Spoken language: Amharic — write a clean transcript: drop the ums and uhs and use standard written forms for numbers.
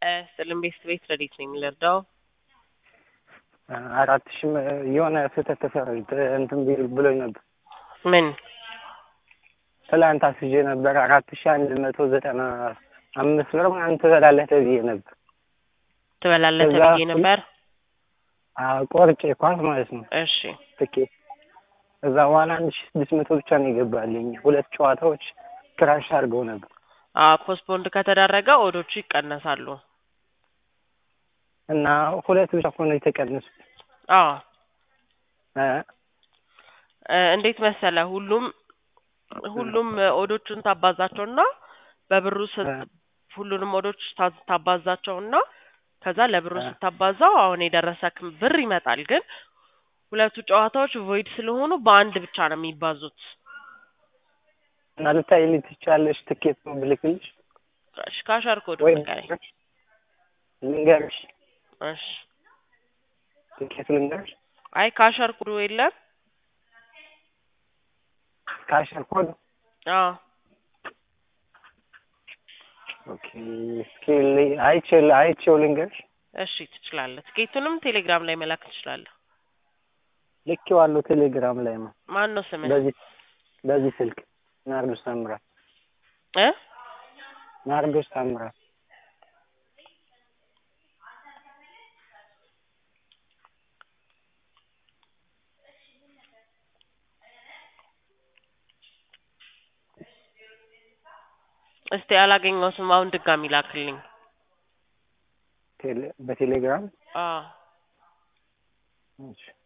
ስልም ቤት ረዲት ነኝ ልርዳው። 4000 የሆነ ስህተት ተሰራች እንትን ብሎኝ ነበር። ምን ትላንት አስይዤ ነበር 4195 ብር ምናምን ትበላለህ ተብዬ ነበር። ትበላለህ ተብዬ ነበር? ቆርጬ ኳስ ማለት ነው። እሺ ትኬት እዛ በኋላ 1600 ብቻ ነው የገባልኝ። ሁለት ጨዋታዎች ክራሽ አድርገው ነበር። ፖስትፖንድ ከተደረገ ኦዶቹ ይቀነሳሉ እና ሁለት ብቻ ሆነ የተቀነሱት። እንዴት መሰለ ሁሉም ኦዶቹን ታባዛቸውና በብሩ ሁሉንም ኦዶች ታባዛቸውና ከዛ ለብሩ ስታባዛው አሁን የደረሰክ ብር ይመጣል። ግን ሁለቱ ጨዋታዎች ቮይድ ስለሆኑ በአንድ ብቻ ነው የሚባዙት። እና ልታይልኝ ትችያለሽ ትኬት ነው ብልክልሽ? እሺ ካሸር ኮድ ንገረኝ። ልንገርሽ? እሺ ትኬት ልንገርሽ? አይ ካሸር ኮድ የለም። ካሸር ኮድ? ኦኬ ስኪል አይቼው ልንገርሽ? እሺ ትችላለህ። ትኬቱንም ቴሌግራም ላይ መላክ ትችላለህ። ልኬዋለሁ ቴሌግራም ላይ ነው። ማን ነው ስምህ? በዚህ ስልክ ናርዶስ ታምራት። ናርዶስ ታምራት። እስቲ አላገኘሁትም። አሁን ድጋሚ ላክልኝ። በቴሌግራም? እሺ